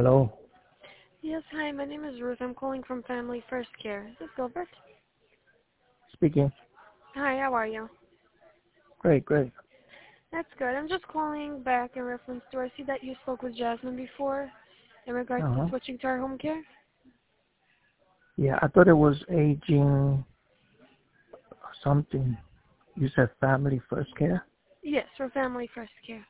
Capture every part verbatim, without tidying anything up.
Hello. Yes, hi, my name is Ruth. I'm calling from Family First Care. Is this Gilbert? Speaking. Hi, how are you? Great, great. That's good. I'm just calling back in reference to, I see that you spoke with Jasmine before in regards to Uh-huh. switching to our home care. Yeah, I thought it was aging something. You said family first care? Yes, for Family First Care.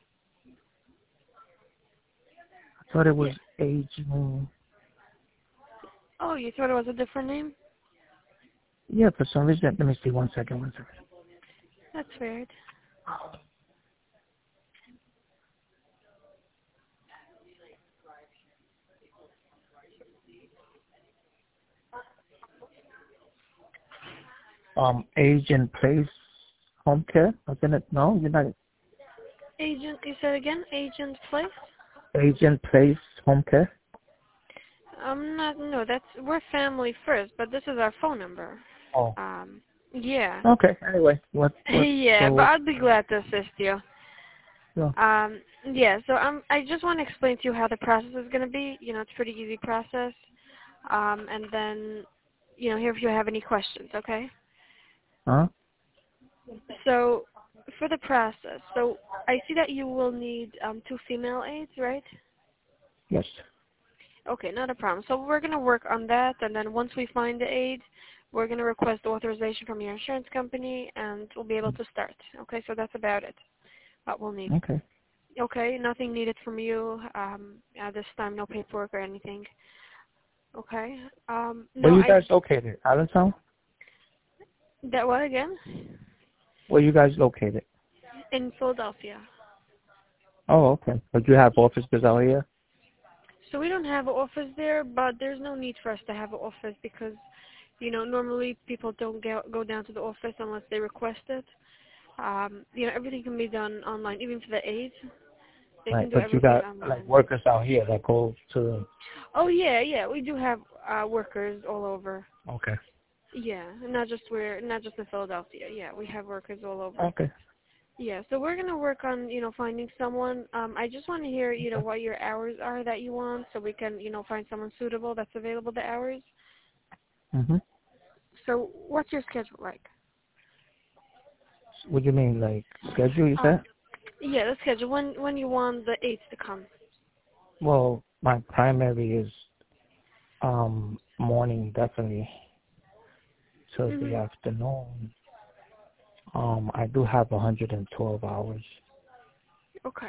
I thought it was Yes. aging. Oh, you thought it was a different name? Yeah, for some reason. Let me see. One second, one second. That's weird. Um, age and place home care? Wasn't it? No, you're not. Agent, you said again? Agent Place? Age and place home care? I'm not, no, that's, we're Family First, but this is our phone number. Oh. Um, yeah. Okay. Anyway, what, what, Yeah, so but what? I'd be glad to assist you. Yeah. Um, yeah, so um, I just want to explain to you how the process is going to be. You know, it's a pretty easy process. Um, and then, you know, here if you have any questions, okay? Huh? So for the process, so I see that you will need um, two female aides, right? Yes. Okay, not a problem. So we're going to work on that, and then once we find the aide, we're going to request authorization from your insurance company, and we'll be able to start. Okay, so that's about it, what we'll need. Okay. Okay, nothing needed from you um, at this time, no paperwork or anything. Okay. Um, Where no, you I guys located? Allentown? that what again? Where you guys located? In Philadelphia. Oh, okay. But you have offices out here? So we don't have an office there, but there's no need for us to have an office because, you know, normally people don't get, go down to the office unless they request it. Um, you know, everything can be done online, even for the aides. They Right, can do but you everything got like online. workers out here that go to. Oh yeah, yeah, we do have uh, workers all over. Okay. Yeah, not just we're not just in Philadelphia. Yeah, we have workers all over. Okay. Yeah, so we're gonna work on, you know, finding someone. Um, I just want to hear, you know, Okay. what your hours are that you want, so we can, you know, find someone suitable that's available the hours. Mhm. So, what's your schedule like? What do you mean, like schedule? You Um, said? yeah, the schedule. When when you want the aides to come? Well, my primary is um morning, definitely till the Mhm. afternoon. Um, I do have one hundred twelve hours. Okay.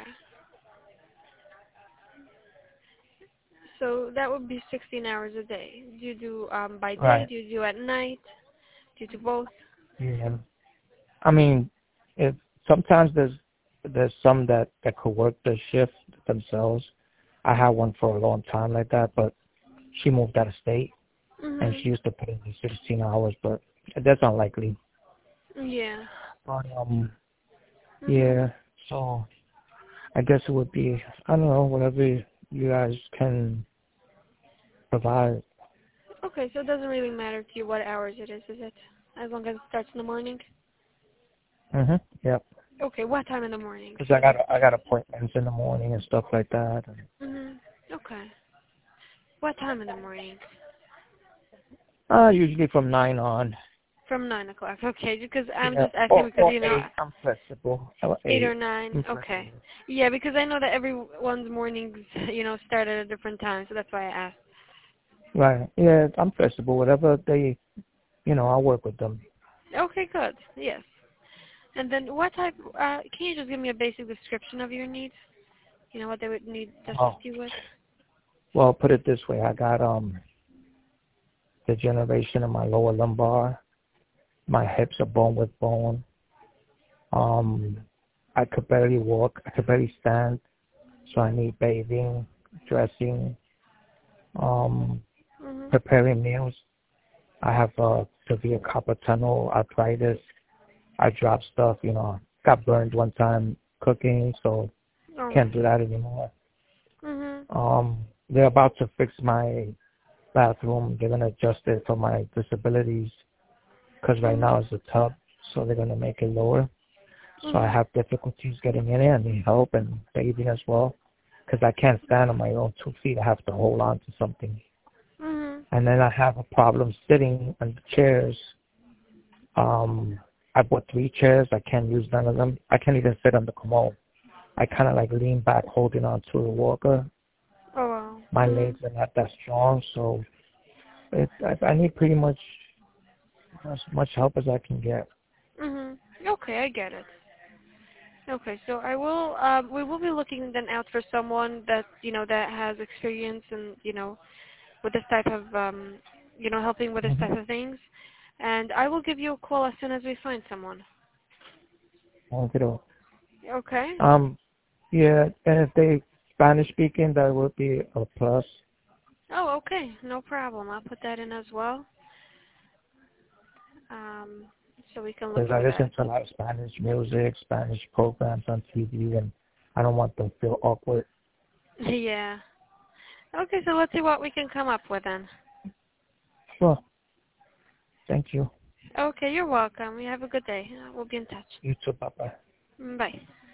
So that would be sixteen hours a day. Do you do um by day? Right. Do you do at night? Do you do both? Yeah. I mean, if sometimes there's there's some that that could work the shift themselves. I had one for a long time like that, but she moved out of state and Mhm. she used to put in the sixteen hours, but that's unlikely. Yeah. But um, Mhm. yeah. So I guess it would be, I don't know, whatever you guys can provide. Okay, so it doesn't really matter to you what hours it is, is it? As long as it starts in the morning. Mhm. Yep. Okay, what time in the morning? Because I got I got appointments in the morning and stuff like that. Mhm. Okay. What time in the morning? Uh, usually from nine on. From nine o'clock. Okay, because I'm Yeah. just asking Or because or you know eight. I'm flexible. Or eight or eight. nine. I'm Okay. flexible. Yeah, because I know that everyone's mornings, you know, start at a different time, so that's why I asked. Right. Yeah, I'm flexible. Whatever they, you know, I'll work with them. Okay, good. Yes. And then what type? Uh, can you just give me a basic description of your needs? You know what they would need to assist Oh. you with? Well, put it this way. I got um degeneration in my lower lumbar. My hips are bone with bone. Um, I could barely walk. I could barely stand. So I need bathing, dressing, um, Mhm. preparing meals. I have uh, severe carpal tunnel arthritis. I dropped stuff, you know, got burned one time cooking, so Oh can't my. do that anymore. Mhm. Um, they're about to fix my bathroom. They're gonna adjust it for my disabilities because right Mhm. now it's a tub, so they're gonna make it lower. So I Mhm. have difficulties getting in it. I need help and bathing as well. because I can't stand on my own two feet. I have to hold on to something. Mhm. And then I have a problem sitting on the chairs. Um, I bought three chairs. I can't use none of them. I can't even sit on the commode. I kind of like lean back holding on to the walker. Oh wow. My Mhm. legs are not that strong, so it, I, I need pretty much as much help as I can get. Mhm. Okay, I get it. Okay, so I will. Um, we will be looking then out for someone that you know that has experience and you know with this type of um, you know helping with this Mm-hmm. type of things, and I will give you a call as soon as we find someone. Okay. Okay. Um, yeah, and if they Spanish speaking, that would be a plus. Oh, okay. No problem. I'll put that in as well. Um, so we can look Because I for listen that. to a lot of Spanish music, Spanish programs on T V, and I don't want them to feel awkward. Yeah. Okay, so let's see what we can come up with then. Well, thank you. Okay, you're welcome. You have a good day. Uh, We'll be in touch. You too, Papa. Mm, bye.